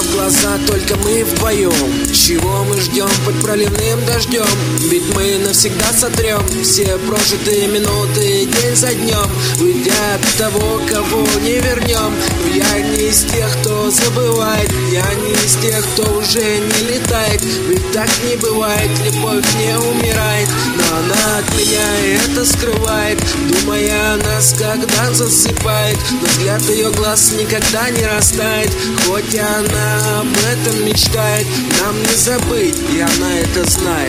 в глаза только мы вдвоем. Чего мы ждем под проливным дождем? Ведь мы навсегда сотрем все прожитые минуты день за днем, уйдя от того, кого не вернем. Но я не из тех, кто забывает, я не из тех, кто уже не летает. Ведь так не бывает, любовь не умирает, но она от меня это скрывает, думая о нас, когда засыпает. Но взгляд ее глаз никогда не растает, хоть она об этом мечтает. Нам не забыть, и она это знает.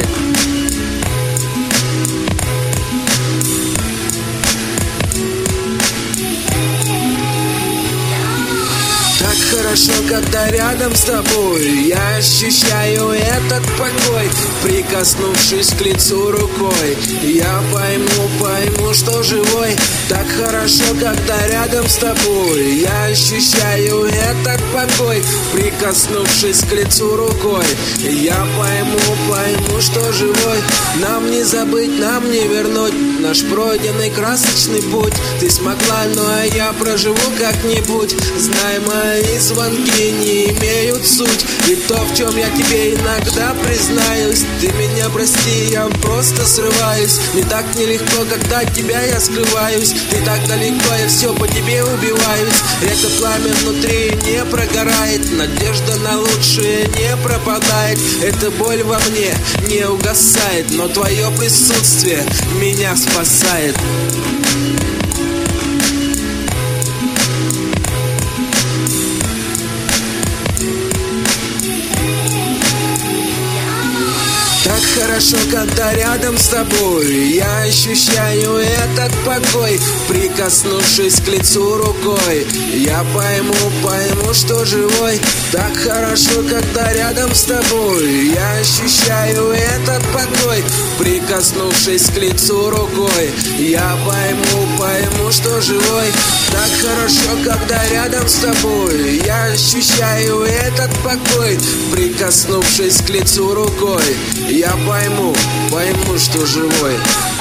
Хорошо, когда рядом с тобой я ощущаю этот покой, прикоснувшись к лицу рукой. Я пойму, что живой. Так хорошо, когда рядом с тобой я ощущаю этот покой, прикоснувшись к лицу рукой. Я пойму, что живой. Нам не забыть, нам не вернуть наш пройденный красочный путь. Ты смогла, ну а я проживу как-нибудь. Знай, мои звонки не имеют суть, и то, в чем я тебе иногда признаюсь. Ты меня прости, я просто срываюсь. Не так нелегко, когда от тебя я скрываюсь. Ты так далеко, я все по тебе убиваюсь. Это пламя внутри не прогорает, надежда на лучшее не пропадает. Эта боль во мне не угасает, но твое присутствие меня спасает. Так хорошо, когда рядом с тобой я ощущаю этот покой, прикоснувшись к лицу рукой. Я пойму, что живой. Так хорошо, когда рядом с тобой я ощущаю этот покой, прикоснувшись к лицу рукой. Я пойму, что живой. Так хорошо, когда рядом с тобой я ощущаю этот покой, прикоснувшись к лицу рукой. Я пойму, что живой.